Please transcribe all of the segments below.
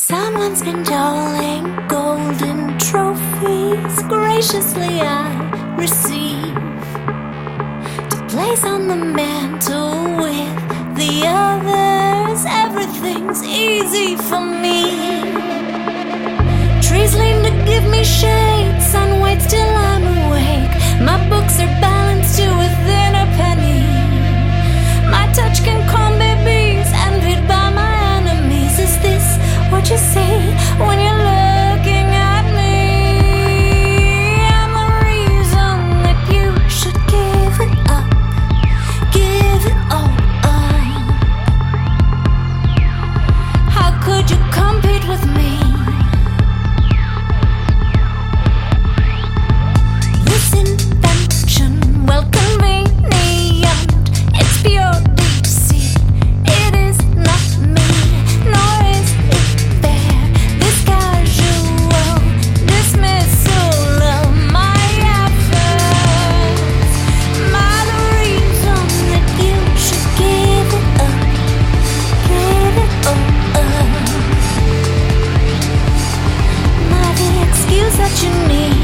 Someone's condoling golden trophies. Graciously I receive to place on the mantle with the others. Everything's easy for me. Trees lean to give me shade. Sun waits till I'm awake. My books are balanced to within a penny. My touch can calm babies envied by my enemies. Is this what you see when you're looking at me? I'm the reason that you should give it up. Give it all up. How could you compete with me? This invention, well convenient, it's pure deceit. It is not me, nor is it fair. This casual dismissal of my efforts. Am I the reason that you should give it up? Give it all up. Am I the excuse that you need?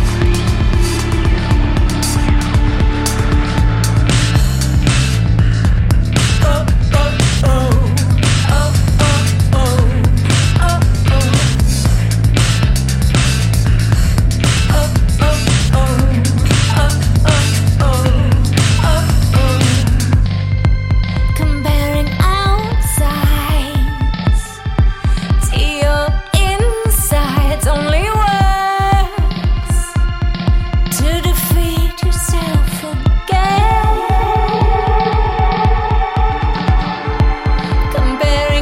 Comparing outsides to your insides only works to defeat yourself again. Comparing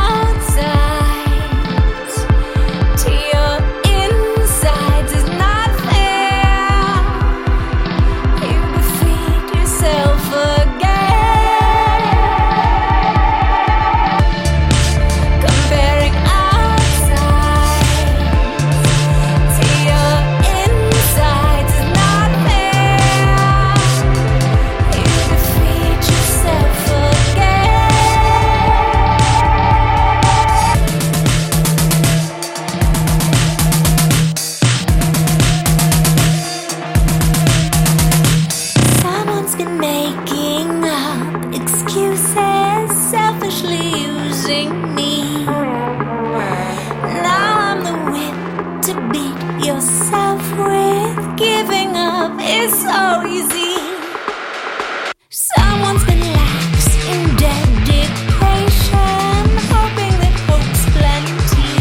outsides to your insides is not fair. You defeat yourself again. Comparing outsides to your insides is not fair. You defeat yourself Someone's been making up excuses, selfishly using me. Now I'm the wit to beat yourself with. Giving up is so easy. Someone's been lax in dedication, hoping that hope's plenty.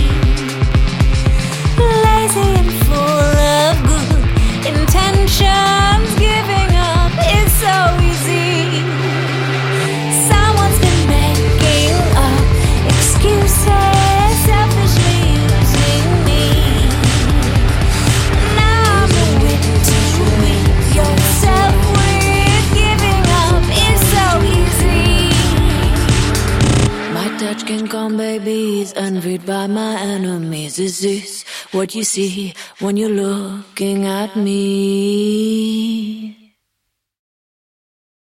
Lazy and full of good intentions. Giving up is so easy. Someone's been making up excuses, selfishly using me. Now I'm the wit to beat yourself with. Giving up is so easy. My touch can calm babies envied by my enemies. Is this what you see when you're looking at me?